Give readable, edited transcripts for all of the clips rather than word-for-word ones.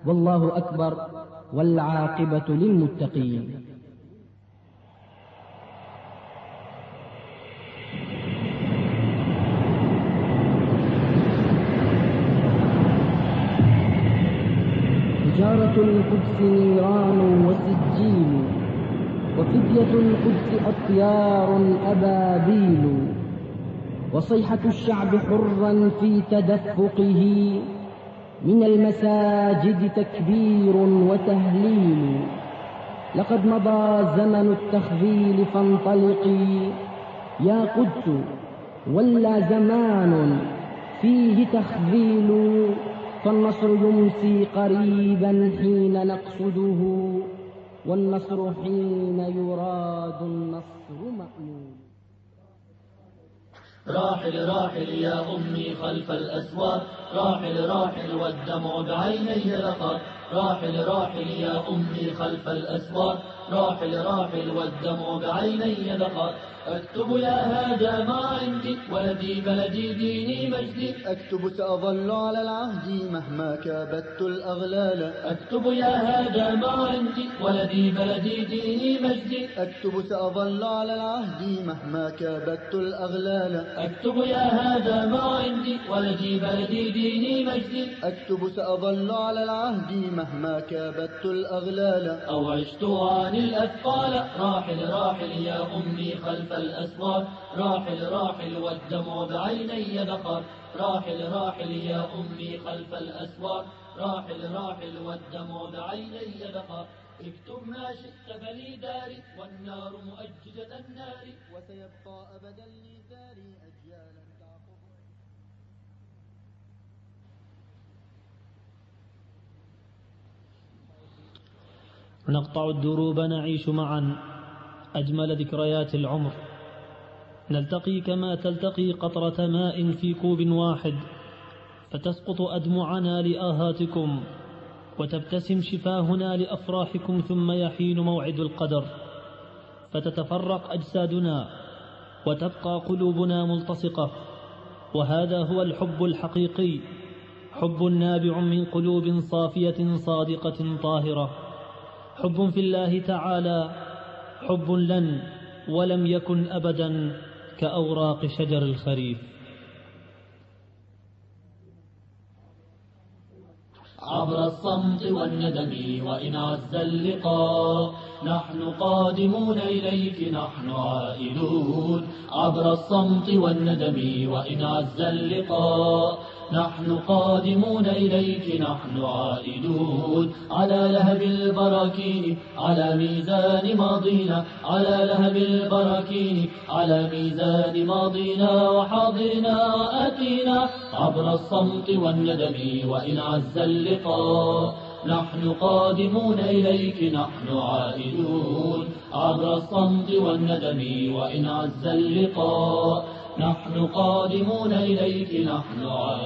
والله أكبر، والعاقبة للمتقين. حجارة القدس نيران وسجيل، وفدية القدس أطيار أبابيل، وصيحة الشعب حرا في تدفقه، من المساجد تكبير وتهليل. لقد مضى زمن التخذيل فانطلقي يا قدس، ولا زمان فيه تخذيل، فالنصر يمسي قريبا حين نقصده، والنصر حين يراد النصر مأمول. راحل راحل يا أمي خلف الأسوار، راحل راحل والدمع بعيني لقى، راحل راحل يا أمي خلف الأسوار، راحل راحل والدمع بعيني لقى. أكتب يا هذا ما عندي، ولدي بلدي ديني مجدي، أكتب سأظل على العهد مهما كابدت الأغلال، أكتب يا هذا ما عندي، ولدي بلدي ديني مجدي، أكتب سأظل على العهد مهما كابدت الأغلال، أكتب يا هذا ما عندي، ولدي بلدي ديني مجدي، أكتب سأظل على العهد مهما كابدت الأغلال، أو عشت عن الأثقال. راحل راحل يا أمي خلف الأسوار، راحل راحل والدمع بعيني بقى، راحل راحل يا أمي خلف الأسوار، راحل راحل والدمع بعيني بقى. اكتب ما شئت فلي داري، والنار مؤججة النار، وسيبقى أبدا لداري أجيالا تعقب. نقطع الدروب نعيش معا أجمل ذكريات العمر، نلتقي كما تلتقي قطرة ماء في كوب واحد، فتسقط أدمعنا لآهاتكم، وتبتسم شفاهنا لأفراحكم، ثم يحين موعد القدر فتتفرق أجسادنا وتبقى قلوبنا ملتصقة. وهذا هو الحب الحقيقي، حب نابع من قلوب صافية صادقة طاهرة، حب في الله تعالى، حب لن ولم يكن أبدا كأوراق شجر الخريف. عبر الصمت والندم وإن عز اللقاء، نحن قادمون إليك نحن عائدون. عبر الصمت والندم وإن عز اللقاء، نحن قادمون إليك نحن عائدون. على لهب البراكين على ميزان ماضينا، على لهب البراكين على ميزان ماضينا وحاضرنا وآتينا. عبر الصمت والندم وإن عز اللقاء، نحن قادمون إليك نحن عائدون. عبر الصمت والندم وإن عز اللقاء، نحن قادمون إليك نحن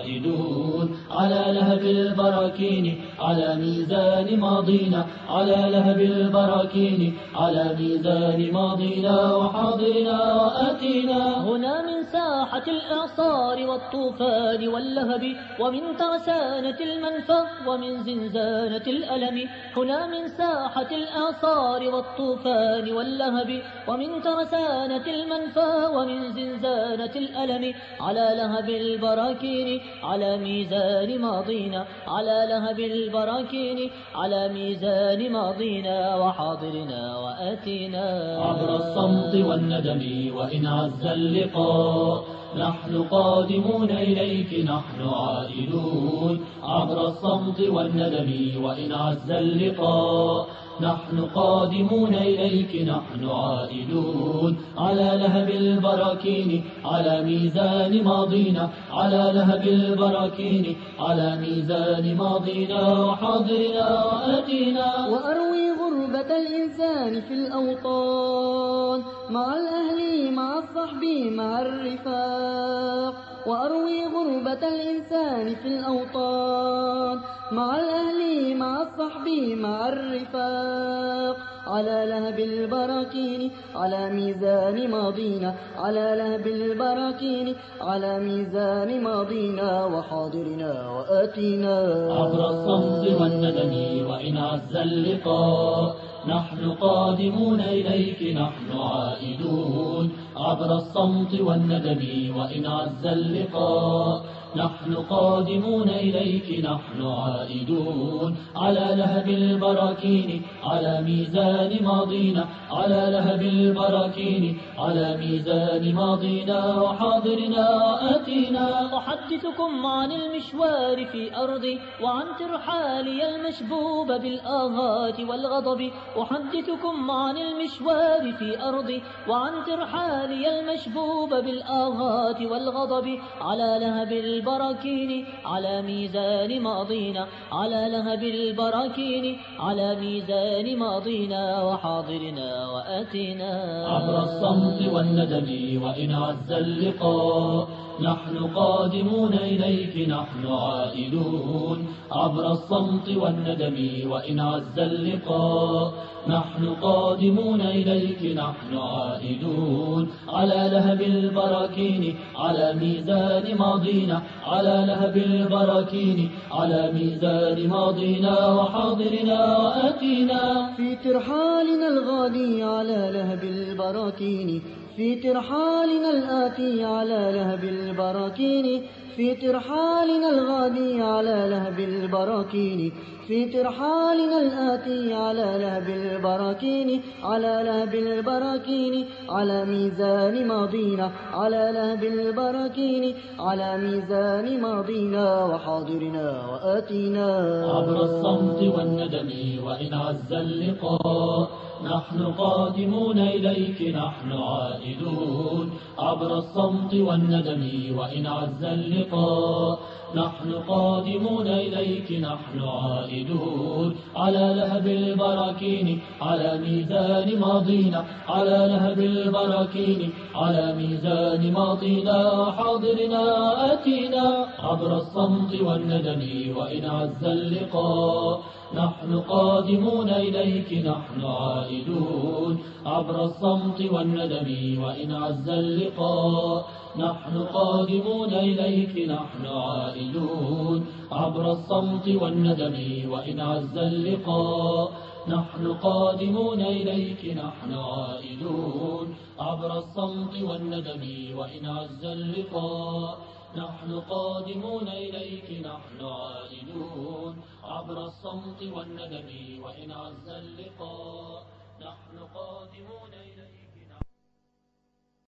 عائدون. على لهب البراكين على ميزان ماضينا، على لهب البراكين على ميزان ماضينا وحاضرنا وآتينا. هنا من ساحة الإعصار والطوفان واللهب، ومن ترسانة المنفى ومن زنزانة الألم. هنا من ساحة الإعصار والطوفان واللهب، ومن ترسانة المنفى ومن زنزانة الألم. على لهب البراكين على ميزان ماضينا، على لهب البراكين على ميزان ماضينا وحاضرنا وآتينا. عبر الصمت والندم وإن عز اللقاء، نحن قادمون إليك نحن عائدون. عبر الصمت والندم وإن عز اللقاء، نحن قادمون إليك نحن عائدون. على لهب البراكين على ميزان ماضينا، على لهب البراكين على ميزان ماضينا وحاضرنا وآتينا. وأروي غربة الإنسان في الأوطان، مع الأهل مع الصحب مع الرفاق، وأروي غربة الإنسان في الأوطان مع الأهل مع الصحب مع الرفاق على لهب البراكين على ميزان ماضينا على لهب البراكين على ميزان ماضينا وحاضرنا وآتينا عبر الصمت والندم وإن عز اللقاء نحن قادمون إليك نحن عائدون عبر الصمت والندم وإن عز اللقاء نحن قادمون إليك نحن عائدون على لهب البراكين على ميزان ماضينا على لهب البراكين على ميزان ماضينا وحاضرنا وآتينا أحدثكم عن المشوار في أرضي وعن ترحالي المشبوب بالآهات والغضب أحدثكم عن المشوار في أرضي وعن ترحالي المشبوب بالآهات والغضب على لهب البراكين على ميزان ماضينا على لهب البراكين على ميزان ماضينا وحاضرنا وآتينا عبر الصمت والندم وإن عز اللقاء نحن قادمون إليك نحن عائدون عبر الصمت والندم وإن عز اللقاء نحن قادمون إليك نحن عائدون على لهب البراكين على ميزان ماضينا على لهب البراكين على ميزان ماضينا وحاضرنا وآتينا في ترحالنا الغادي على لهب البراكين في ترحالنا الآتي على لهب البراكين في ترحالنا الغادي على لهب البراكين في ترحالنا الآتي على لهب البراكين على لهب البراكين على ميزان ماضينا على لهب البراكين على ميزان ماضينا وحاضرنا وآتينا عبر الصمت والندم وإن عز اللقاء نحن قادمون إليك نحن عائدون عبر الصمت والندم وإن عز اللقاء نحن قادمون إليك نحن عائدون على لهب البراكين على ميزان ماضينا على لهب البراكين على ميزان ماضينا وحاضرنا وآتينا عبر الصمت والندم وإن عز اللقاء نحن قادمون إليك نحن عائدون عبر الصمت والندم وإن عز اللقاء نحن قادمون إليك نحن عائدون عبر الصمت والندم وإن عز اللقاء نحن قادمون إليك نحن عائدون عبر الصمت والندم وإن عز اللقاء نحن قادمون إليك نحن عائدون عبر الصمت والندم وإن عز اللقاء نحن قادمون إليك